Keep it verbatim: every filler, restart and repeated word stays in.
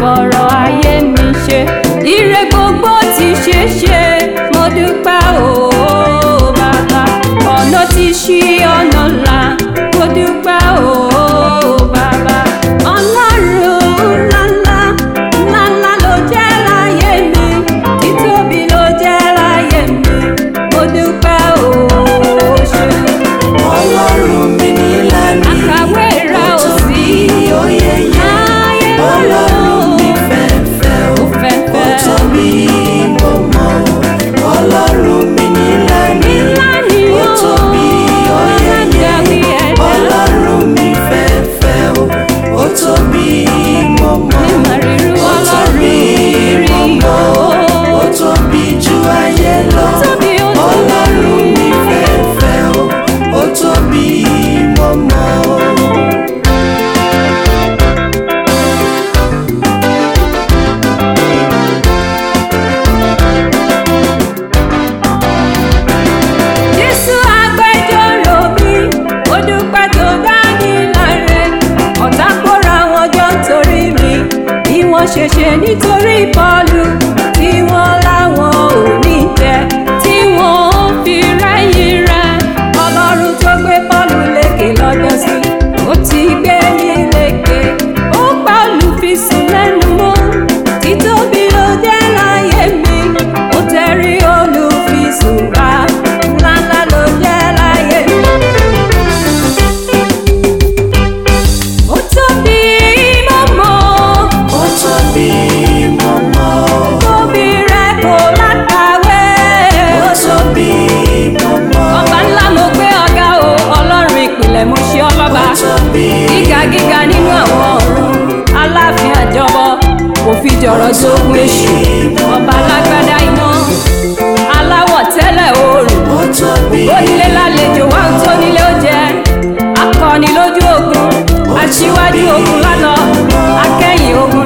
fọ̀rọ̀ ayé mi ṣe. Ire gbogbo ti ṣe ṣe, mo dúpẹ́ o bàbá. Ọ̀nà ti ṣí ọ̀nà ńlá, mo dúpẹ́ o bàbá. Ọlọ́run ńláńlá ńláńlá ló jẹ́ láyé mi, títóbi ló jẹ́ láyé mi, mo dúpẹ́ o ṣe. Ọlọ́run mi ní lánìí, àkàwé rẹ̀ ò sí oyè yẹn. Ọlọ́run mi fẹ́fẹ́ o, ó tóbi mo mọ̀ o. Ọlọ́run mi ní lánìí, ó tóbi oyè yẹn. Ọlọ́run mi fẹ́fẹ́ o, ó tóbi mo mọ̀ o. Ó tóbi mo mọ̀ o, ó tóbi ju ayé lọ. Ọlọ́run mi fẹ́fẹ́ o, ó tóbi mo mọ̀ o. Jésù agbẹjọ́rò mi, ó dúpẹ́ tó dá mi láre. Ọ̀tá kóra wọn jọ nítorí mi, bí wọ́n ṣe ṣe nítorí Pọ́ọ̀lù, tí wọ́n láwọn ò ní tẹ́, tí wọ́n ò fi rẹ́yìn rẹ̀. Ọlọ́run tó gbé Pọ́ọ̀lù lékè lọ́jọ́sí, ó ti gbé mi lékè. Ó pa olùfisùn lẹ́nu mọ́, títóbi ló jẹ́ láyé mi. Ó tẹrí olùfisùn bá, ńláńlá ló jẹ́ láyé mi. Ó tóbi mọ́mọ́, Ó tóbi mo mọ̀ o. tóbi rẹ̀ kò lákàwé. Ó tóbi mo mọ̀ o. Ọba ńlá mo gbé ọ̀gá o, Ọlọ́run ìpìlẹ̀ mo ṣe ọlọ́ba. Ó tóbi Gíga gíga nínú àwọn ọ̀run, aláàfin àjọbọ, kò fi jọ̀rọ̀ sógun èṣù. Ọba alágbádá iná, aláwọ̀ tẹ́lẹ̀ oòrùn, ó tóbi onílé lálejò wá ń tó nílé ó jẹ. Akọni lójú ogun, aṣíwájú ogun lálọ, akẹ́yìn ogun